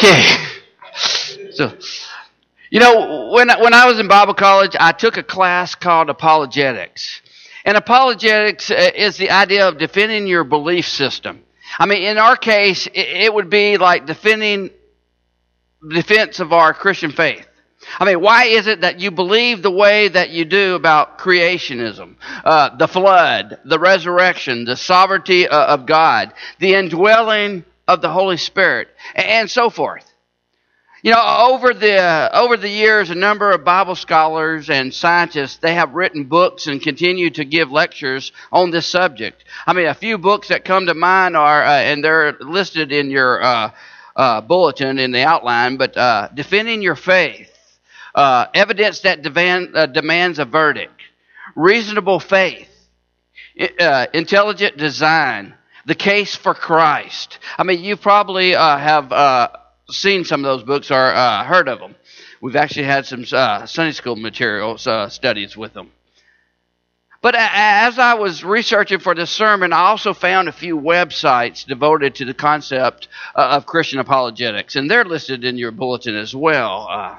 Okay. So, when I was in Bible college, I took a class called apologetics. And apologetics is the idea of defending your belief system. I mean, in our case, it would be like defense of our Christian faith. I mean, why is it that you believe the way that you do about creationism, the flood, the resurrection, the sovereignty of God, the indwelling of the Holy Spirit, and so forth? Over the years, a number of Bible scholars and scientists, they have written books and continue to give lectures on this subject. I mean, a few books that come to mind are, and they're listed in your bulletin in the outline, but Defending Your Faith, Evidence That Demands a Verdict, Reasonable Faith, Intelligent Design, The Case for Christ. I mean, you probably have seen some of those books or heard of them. We've actually had some Sunday school materials, studies with them. But as I was researching for this sermon, I also found a few websites devoted to the concept of Christian apologetics, and they're listed in your bulletin as well.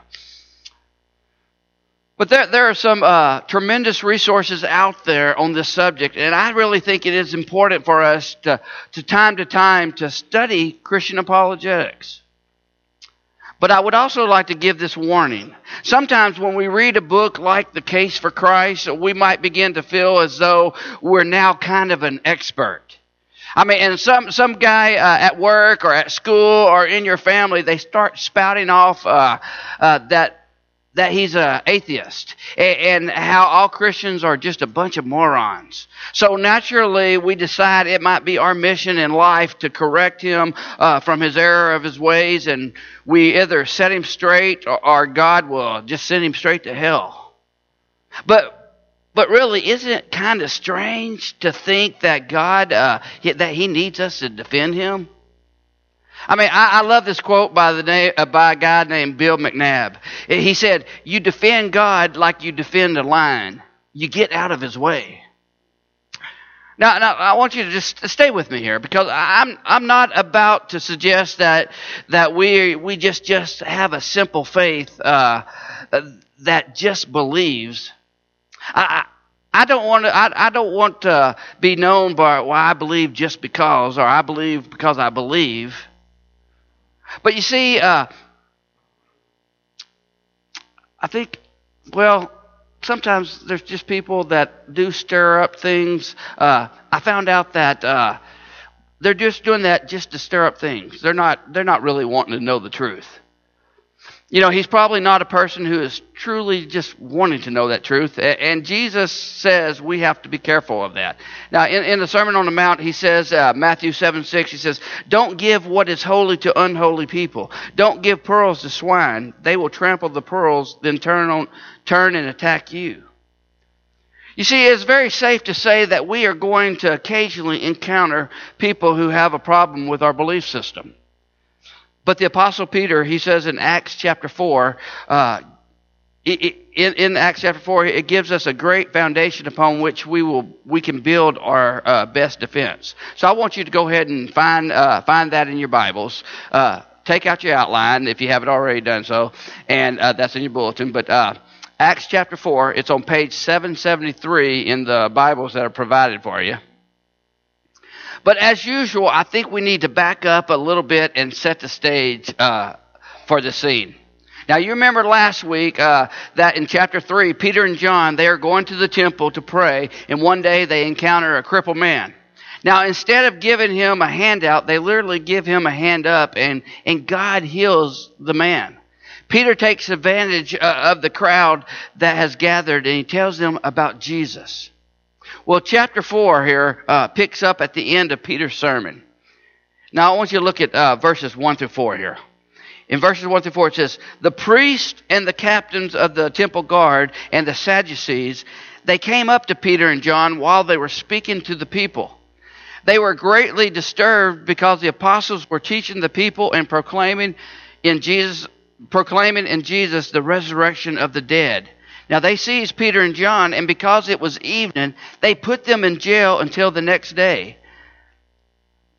But there are some tremendous resources out there on this subject, and I really think it is important for us to time to study Christian apologetics. But I would also like to give this warning. Sometimes when we read a book like The Case for Christ, we might begin to feel as though we're now kind of an expert. I mean, and some guy at work or at school or in your family, they start spouting off that he's an atheist and how all Christians are just a bunch of morons. So naturally, we decide it might be our mission in life to correct him from his error of his ways, and we either set him straight or God will just send him straight to hell. But really, isn't it kind of strange to think that God, that he needs us to defend him? I mean, I love this quote by a guy named Bill McNabb. He said, "You defend God like you defend a lion. You get out of his way." Now, I want you to just stay with me here, because I'm not about to suggest that we just have a simple faith that just believes. I don't want to be known by, well, I believe just because, or I believe because I believe. But you see, I think, well, sometimes there's just people that do stir up things. I found out that they're just doing that just to stir up things. They're not really wanting to know the truth. He's probably not a person who is truly just wanting to know that truth. And Jesus says we have to be careful of that. Now, in the Sermon on the Mount, he says, Matthew 7:6, he says, "Don't give what is holy to unholy people. Don't give pearls to swine. They will trample the pearls, then turn and attack you." You see, it's very safe to say that we are going to occasionally encounter people who have a problem with our belief system. But the Apostle Peter, he says in Acts chapter 4, in Acts chapter 4, it gives us a great foundation upon which we can build our best defense. So I want you to go ahead and find that in your Bibles. Take out your outline if you haven't already done so, and that's in your bulletin. But Acts chapter 4, it's on page 773 in the Bibles that are provided for you. But as usual, I think we need to back up a little bit and set the stage for the scene. Now, you remember last week that in chapter 3, Peter and John, they are going to the temple to pray, and one day they encounter a crippled man. Now, instead of giving him a handout, they literally give him a hand up, and God heals the man. Peter takes advantage of the crowd that has gathered, and he tells them about Jesus. Well, chapter 4 here picks up at the end of Peter's sermon. Now, I want you to look at verses 1 through 4 here. In verses 1 through 4, it says, "The priests and the captains of the temple guard and the Sadducees, they came up to Peter and John while they were speaking to the people. They were greatly disturbed because the apostles were teaching the people and proclaiming in Jesus the resurrection of the dead. Now they seized Peter and John, and because it was evening, they put them in jail until the next day.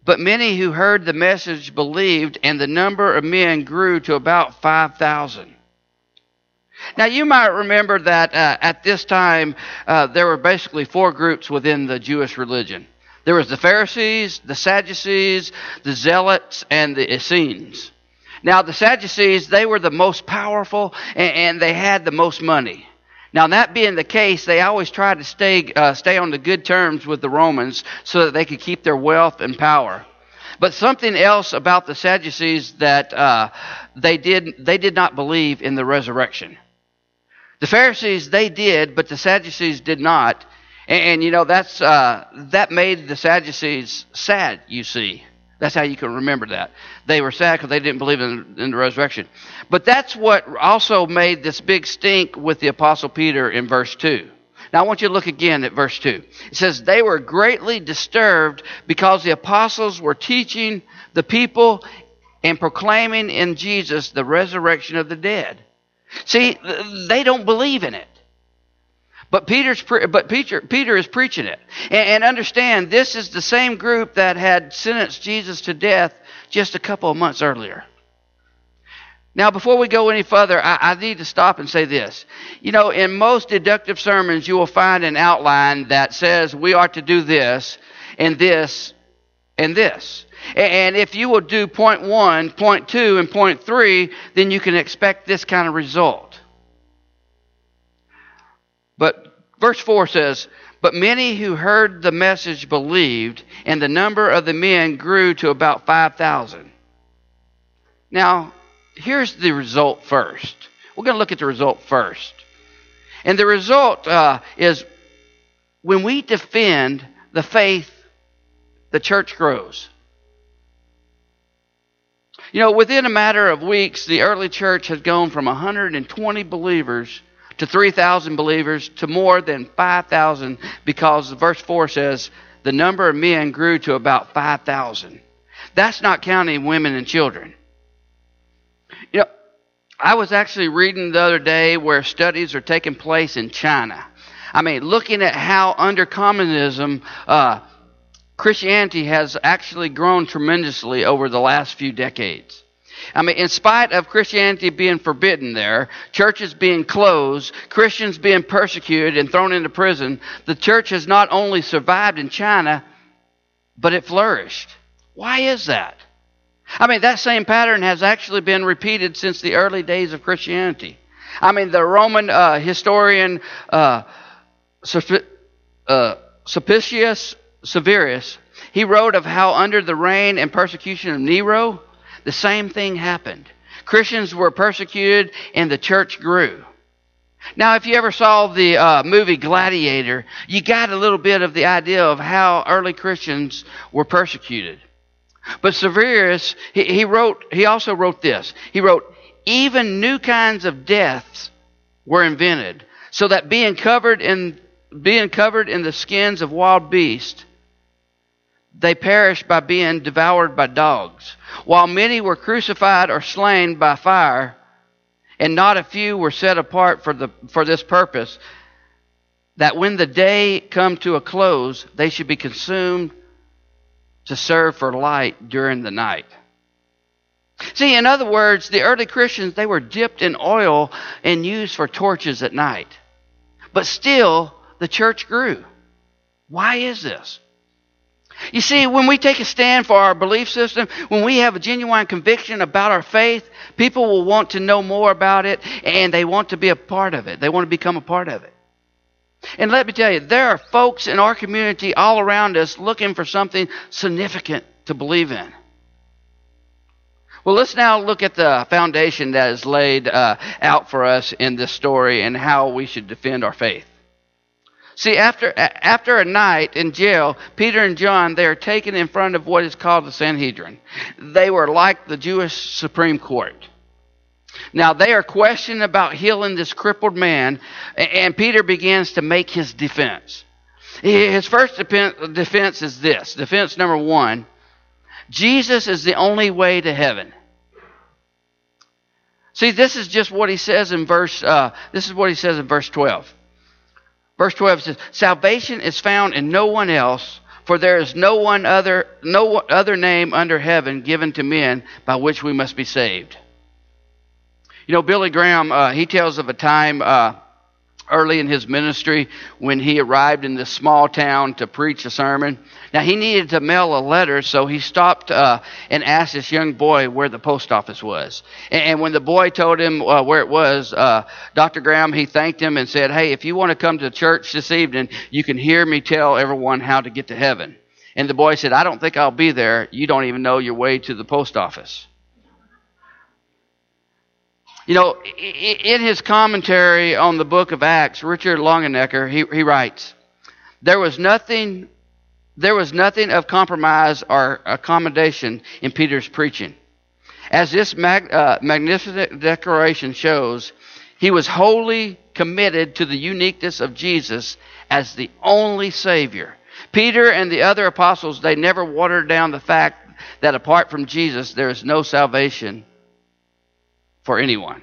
But many who heard the message believed, and the number of men grew to about 5,000. Now, you might remember that at this time, there were basically four groups within the Jewish religion. There was the Pharisees, the Sadducees, the Zealots, and the Essenes. Now, the Sadducees, they were the most powerful, and they had the most money. Now, that being the case, they always tried to stay on the good terms with the Romans so that they could keep their wealth and power. But something else about the Sadducees that they did not believe in the resurrection. The Pharisees, they did, but the Sadducees did not. And you know, that made the Sadducees sad, you see. That's how you can remember that. They were sad because they didn't believe in the resurrection. But that's what also made this big stink with the Apostle Peter in verse 2. Now I want you to look again at verse 2. It says, they were greatly disturbed because the apostles were teaching the people and proclaiming in Jesus the resurrection of the dead. See, they don't believe in it. But Peter is preaching it. And understand, this is the same group that had sentenced Jesus to death just a couple of months earlier. Now, before we go any further, I need to stop and say this. You know, in most deductive sermons, you will find an outline that says we are to do this, and this, and this. And if you will do point 1, point 2, and point 3, then you can expect this kind of result. But verse 4 says, but many who heard the message believed, and the number of the men grew to about 5,000. Now, here's the result first. We're going to look at the result first. And the result is when we defend the faith, the church grows. You know, within a matter of weeks, the early church has gone from 120 believers to 3,000 believers to more than 5,000, because verse 4 says the number of men grew to about 5,000. That's not counting women and children. You know, I was actually reading the other day where studies are taking place in China. I mean, looking at how under communism, Christianity has actually grown tremendously over the last few decades. I mean, in spite of Christianity being forbidden there, churches being closed, Christians being persecuted and thrown into prison, the church has not only survived in China, but it flourished. Why is that? I mean, that same pattern has actually been repeated since the early days of Christianity. I mean, the Roman historian Sulpicius Severus, he wrote of how under the reign and persecution of Nero, the same thing happened. Christians were persecuted and the church grew. Now, if you ever saw the movie Gladiator, you got a little bit of the idea of how early Christians were persecuted. But Severus, he also wrote this. He wrote, even new kinds of deaths were invented, so that being covered in the skins of wild beasts, they perished by being devoured by dogs, while many were crucified or slain by fire, and not a few were set apart for this purpose, that when the day come to a close, they should be consumed to serve for light during the night. See, in other words, the early Christians, they were dipped in oil and used for torches at night. But still, the church grew. Why is this? You see, when we take a stand for our belief system, when we have a genuine conviction about our faith, people will want to know more about it, and they want to be a part of it. They want to become a part of it. And let me tell you, there are folks in our community all around us looking for something significant to believe in. Well, let's now look at the foundation that is laid out for us in this story and how we should defend our faith. See, after a night in jail, Peter and John, they are taken in front of what is called the Sanhedrin. They were like the Jewish Supreme Court. Now, they are questioned about healing this crippled man, and Peter begins to make his defense. His first defense is this. Defense number 1, Jesus is the only way to heaven. See, this is just what he says in verse 12. Verse 12 says, salvation is found in no one else, For there is no other name under heaven given to men by which we must be saved. You know, Billy Graham, he tells of a time early in his ministry when he arrived in this small town to preach a sermon. Now, he needed to mail a letter, so he stopped and asked this young boy where the post office was. And when the boy told him where it was, Dr. Graham, he thanked him and said, "Hey, if you want to come to church this evening, you can hear me tell everyone how to get to heaven." And the boy said, "I don't think I'll be there. You don't even know your way to the post office." You know, in his commentary on the book of Acts, Richard Longenecker, he writes, There was nothing of compromise or accommodation in Peter's preaching. As this magnificent declaration shows, he was wholly committed to the uniqueness of Jesus as the only Savior. Peter and the other apostles, they never watered down the fact that apart from Jesus, there is no salvation for anyone.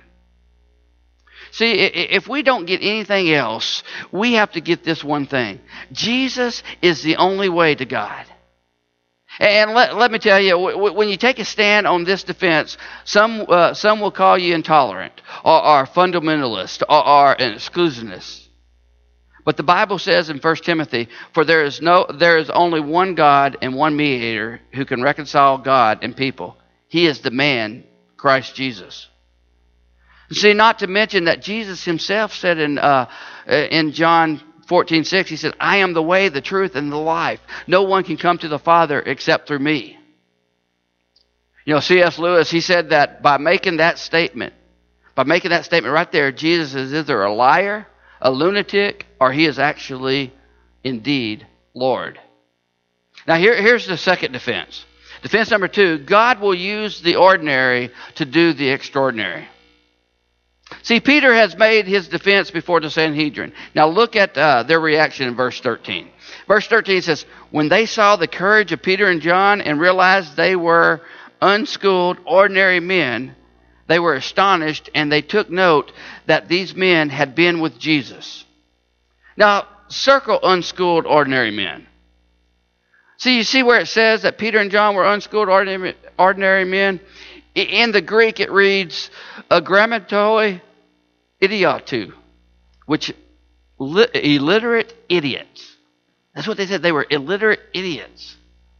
See, if we don't get anything else, we have to get this one thing. Jesus is the only way to God. And let me tell you, when you take a stand on this defense, some will call you intolerant or fundamentalist or an exclusionist. But the Bible says in 1 Timothy, for there is only one God and one mediator who can reconcile God and people. He is the man, Christ Jesus. See, not to mention that Jesus himself said in John 14:6, he said, "I am the way, the truth, and the life. No one can come to the Father except through me." You know, C.S. Lewis, he said that by making that statement right there, Jesus is either a liar, a lunatic, or he is actually indeed Lord. Now here's the second defense. Defense number 2, God will use the ordinary to do the extraordinary. See, Peter has made his defense before the Sanhedrin. Now look at their reaction in verse 13. Verse 13 says, when they saw the courage of Peter and John and realized they were unschooled, ordinary men, they were astonished, and they took note that these men had been with Jesus. Now, circle unschooled, ordinary men. See, you see where it says that Peter and John were unschooled, ordinary men? In the Greek, it reads, agrammatoi idiotou, which illiterate idiots. That's what they said. They were illiterate idiots.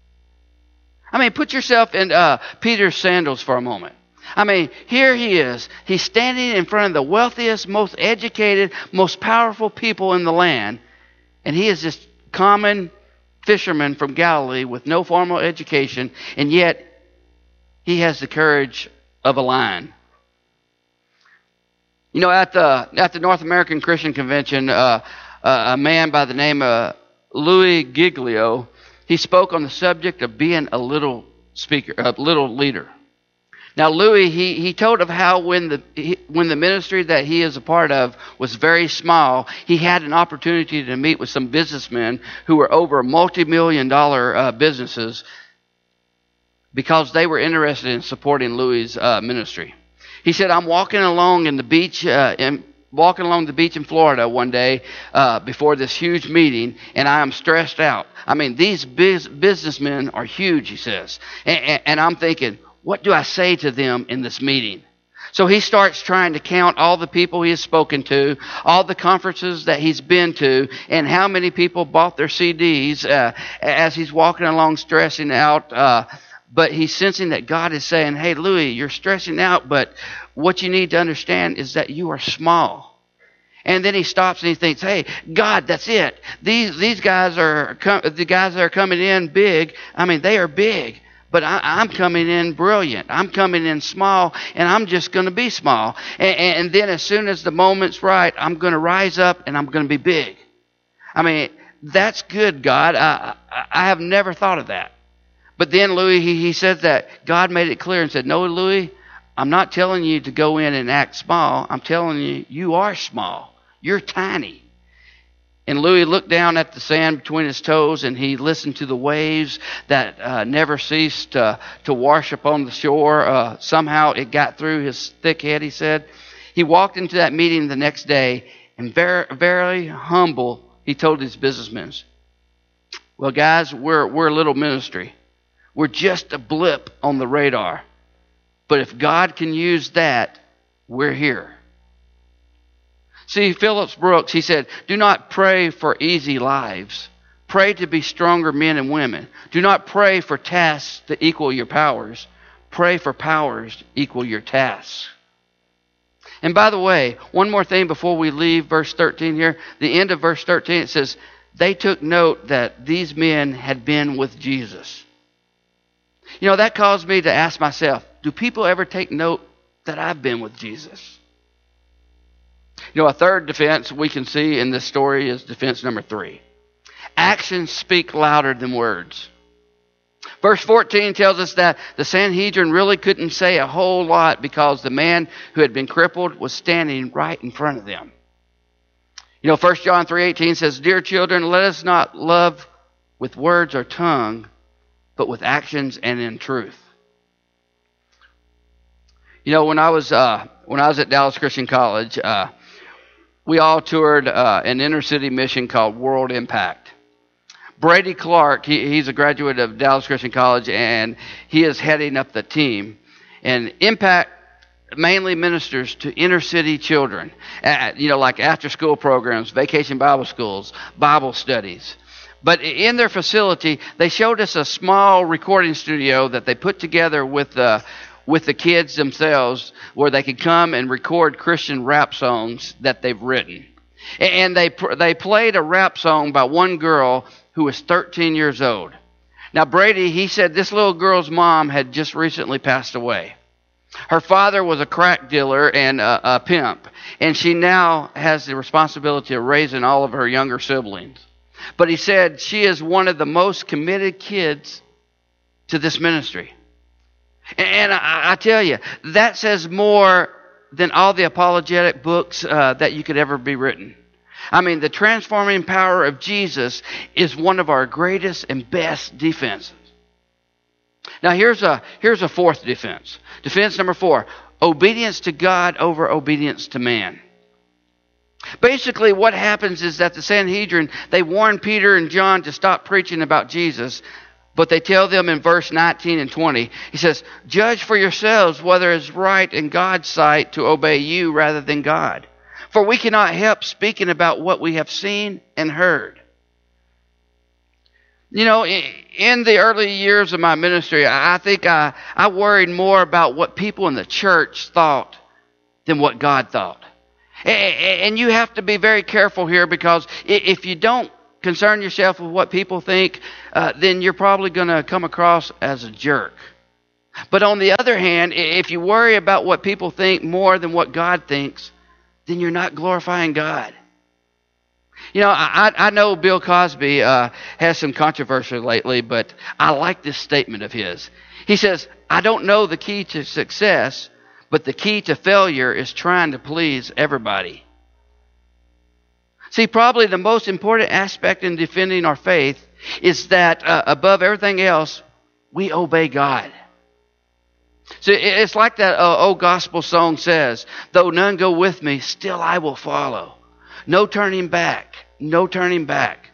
I mean, put yourself in Peter's sandals for a moment. I mean, here he is. He's standing in front of the wealthiest, most educated, most powerful people in the land, and he is this common fisherman from Galilee with no formal education, and yet he has the courage of a lion. You know, at the North American Christian Convention, a man by the name of Louis Giglio, he spoke on the subject of being a little leader. Now, Louis, he told of how when the ministry that he is a part of was very small, he had an opportunity to meet with some businessmen who were over multi-million-dollar businesses because they were interested in supporting Louis' ministry. He said, "I'm walking along the beach in Florida one day before this huge meeting, and I am stressed out. I mean, these businessmen are huge," he says, and I'm thinking, what do I say to them in this meeting? So he starts trying to count all the people he has spoken to, all the conferences that he's been to, and how many people bought their CDs as he's walking along stressing out. But he's sensing that God is saying, "Hey, Louis, you're stressing out, but what you need to understand is that you are small." And then he stops and he thinks, "Hey, God, that's it. These guys the guys that are coming in big. I mean, they are big. But I'm coming in brilliant. I'm coming in small, and I'm just going to be small. And then as soon as the moment's right, I'm going to rise up, and I'm going to be big." I mean, that's good, God. I have never thought of that. But then Louis, he said that God made it clear and said, "No, Louis, I'm not telling you to go in and act small. I'm telling you, you are small. You're tiny." And Louis looked down at the sand between his toes, and he listened to the waves that never ceased to wash upon the shore. Somehow it got through his thick head, he said. He walked into that meeting the next day, and very, very humble, he told his businessmen, Well, guys, we're a little ministry. We're just a blip on the radar. But if God can use that, we're here. See, Phillips Brooks, he said, do not pray for easy lives. Pray to be stronger men and women. Do not pray for tasks to equal your powers. Pray for powers to equal your tasks. And by the way, one more thing before we leave verse 13 here. The end of verse 13, it says, they took note that these men had been with Jesus. You know, that caused me to ask myself, do people ever take note that I've been with Jesus? You know, a third defense we can see in this story is defense number 3. Actions speak louder than words. Verse 14 tells us that the Sanhedrin really couldn't say a whole lot because the man who had been crippled was standing right in front of them. You know, 1 John 3:18 says, dear children, let us not love with words or tongue, but with actions and in truth. You know, when I was at Dallas Christian College, we all toured an inner city mission called World Impact. Brady Clark, he's a graduate of Dallas Christian College, and he is heading up the team. And Impact mainly ministers to inner city children, like after school programs, vacation Bible schools, Bible studies. But in their facility, they showed us a small recording studio that they put together with the kids themselves, where they could come and record Christian rap songs that they've written. And they played a rap song by one girl who was 13 years old. Now, Brady, he said this little girl's mom had just recently passed away. Her father was a crack dealer and a pimp, and she now has the responsibility of raising all of her younger siblings. But he said she is one of the most committed kids to this ministry. And I tell you, that says more than all the apologetic books that you could ever be written. I mean, the transforming power of Jesus is one of our greatest and best defenses. Now, here's a fourth defense. Defense number 4, obedience to God over obedience to man. Basically, what happens is that the Sanhedrin, they warn Peter and John to stop preaching about Jesus, but they tell them in verse 19 and 20, he says, judge for yourselves whether it is right in God's sight to obey you rather than God. For we cannot help speaking about what we have seen and heard. You know, in the early years of my ministry, I think I worried more about what people in the church thought than what God thought. And you have to be very careful here, because if you don't concern yourself with what people think, then you're probably going to come across as a jerk. But on the other hand, if you worry about what people think more than what God thinks, then you're not glorifying God. You know, I know Bill Cosby has some controversy lately, but I like this statement of his. He says, I don't know the key to success, but the key to failure is trying to please everybody. See, probably the most important aspect in defending our faith is that above everything else, we obey God. So it's like that old gospel song says, though none go with me, still I will follow. No turning back. No turning back.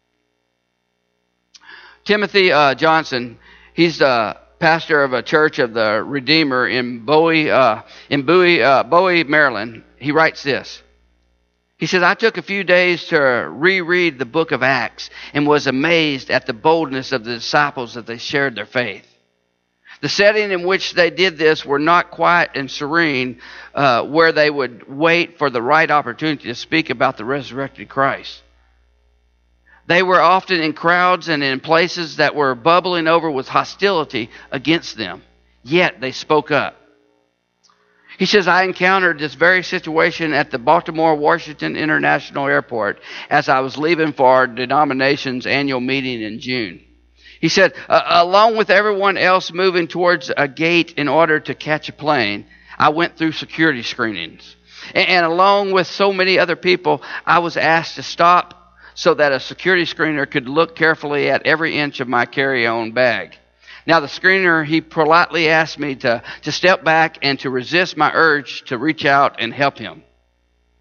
Timothy Johnson, he's the pastor of a Church of the Redeemer in Bowie, Maryland. He writes this. He says, I took a few days to reread the book of Acts and was amazed at the boldness of the disciples that they shared their faith. The setting in which they did this were not quiet and serene, where they would wait for the right opportunity to speak about the resurrected Christ. They were often in crowds and in places that were bubbling over with hostility against them. Yet they spoke up. He says, I encountered this very situation at the Baltimore-Washington International Airport as I was leaving for our denomination's annual meeting in June. He said, along with everyone else moving towards a gate in order to catch a plane, I went through security screenings. And along with so many other people, I was asked to stop so that a security screener could look carefully at every inch of my carry-on bag. Now, the screener, he politely asked me to step back and to resist my urge to reach out and help him.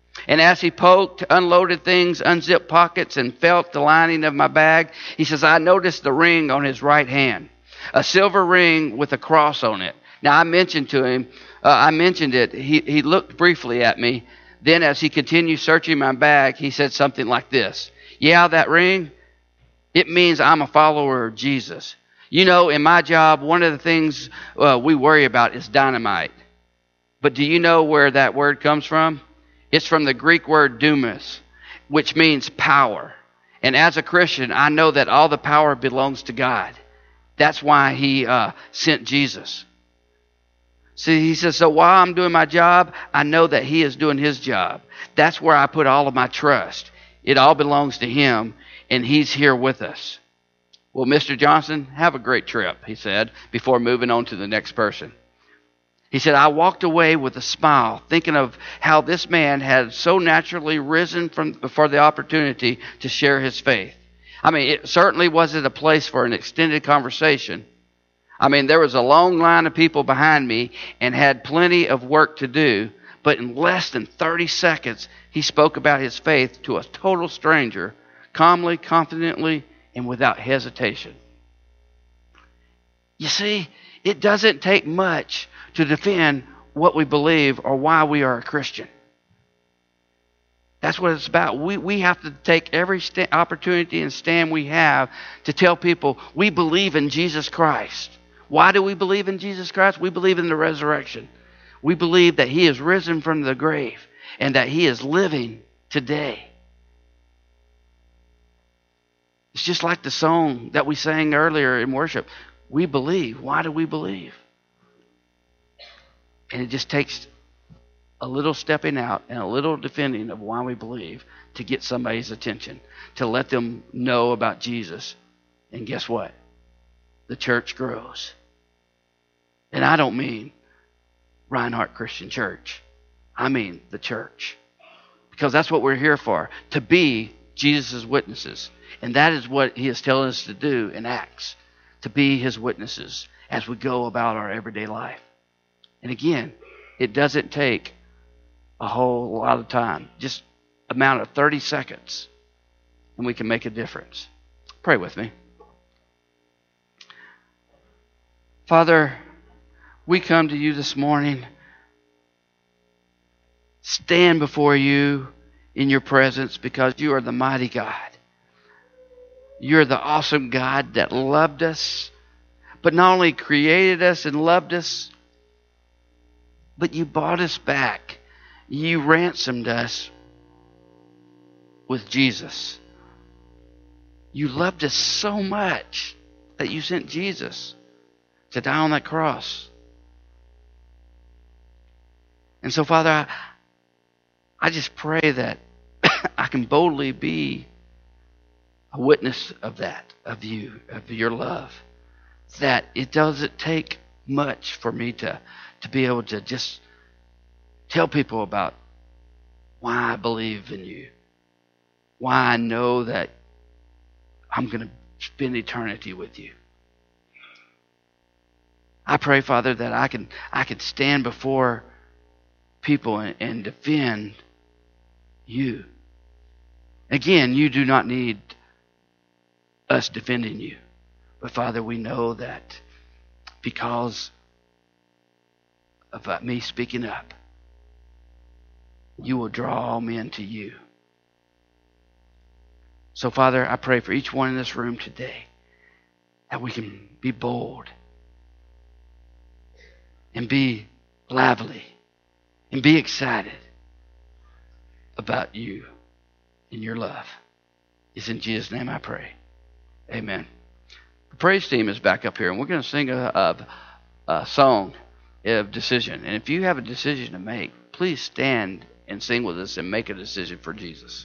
And as he poked, unloaded things, unzipped pockets, and felt the lining of my bag, he says, I noticed the ring on his right hand, a silver ring with a cross on it. Now, I mentioned it. He looked briefly at me. Then, as he continued searching my bag, he said something like this. Yeah, that ring, it means I'm a follower of Jesus. You know, in my job, one of the things we worry about is dynamite. But do you know where that word comes from? It's from the Greek word dunamis, which means power. And as a Christian, I know that all the power belongs to God. That's why he sent Jesus. See, he says, so while I'm doing my job, I know that he is doing his job. That's where I put all of my trust. It all belongs to him, and he's here with us. Well, Mr. Johnson, have a great trip, he said, before moving on to the next person. He said, I walked away with a smile, thinking of how this man had so naturally risen for the opportunity to share his faith. I mean, it certainly wasn't a place for an extended conversation. I mean, there was a long line of people behind me and had plenty of work to do, but in less than 30 seconds, he spoke about his faith to a total stranger, calmly, confidently, and without hesitation. You see, it doesn't take much to defend what we believe or why we are a Christian. That's what it's about. We have to take every opportunity and stand we have to tell people we believe in Jesus Christ. Why do we believe in Jesus Christ? We believe in the resurrection. We believe that he is risen from the grave and that he is living today. It's just like the song that we sang earlier in worship. We believe. Why do we believe? And it just takes a little stepping out and a little defending of why we believe to get somebody's attention, to let them know about Jesus. And guess what? The church grows. And I don't mean Reinhardt Christian Church. I mean the church. Because that's what we're here for, to be Jesus' witnesses. And that is what he is telling us to do in Acts, to be his witnesses as we go about our everyday life. And again, it doesn't take a whole lot of time, just amount of 30 seconds, and we can make a difference. Pray with me. Father, we come to you this morning, stand before you in your presence because you are the mighty God. You're the awesome God that loved us, but not only created us and loved us, but you bought us back. You ransomed us with Jesus. You loved us so much that you sent Jesus to die on that cross. And so, Father, I just pray that I can boldly be a witness of that, of you, of your love. That it doesn't take much for me to be able to just tell people about why I believe in you, why I know that I'm going to spend eternity with you. I pray, Father, that I can stand before people and defend you. Again, you do not need us defending you. But Father, we know that because of me speaking up, you will draw all men to you. So Father, I pray for each one in this room today that we can be bold and be lively and be excited about you and your love. It's in Jesus' name I pray. Amen. The praise team is back up here, and we're going to sing a song of decision. And if you have a decision to make, please stand and sing with us and make a decision for Jesus.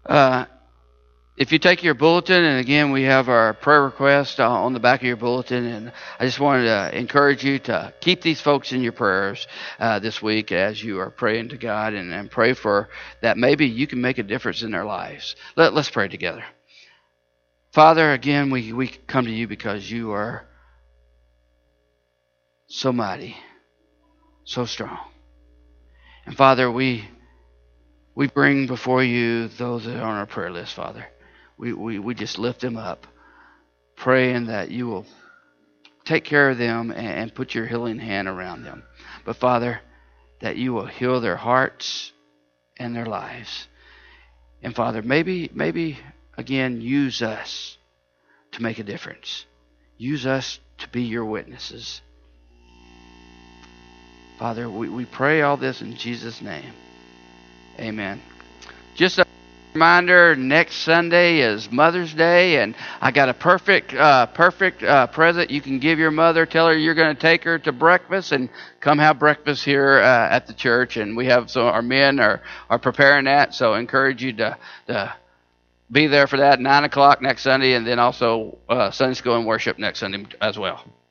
If you take your bulletin, and again, we have our prayer request on the back of your bulletin, and I just wanted to encourage you to keep these folks in your prayers this week as you are praying to God, and pray for that maybe you can make a difference in their lives. Let's pray together. Father, again, we come to you because you are so mighty, so strong. And Father, we bring before you those that are on our prayer list, Father. We just lift them up, praying that you will take care of them and put your healing hand around them. But Father, that you will heal their hearts and their lives. And Father, maybe again, use us to make a difference. Use us to be your witnesses. Father, we pray all this in Jesus' name. Amen. Just a reminder, next Sunday is Mother's Day, and I got a perfect present you can give your mother. Tell her you're going to take her to breakfast, and come have breakfast here at the church. And we have our men are preparing that, so I encourage you to be there for that, 9 o'clock next Sunday, and then also Sunday school and worship next Sunday as well.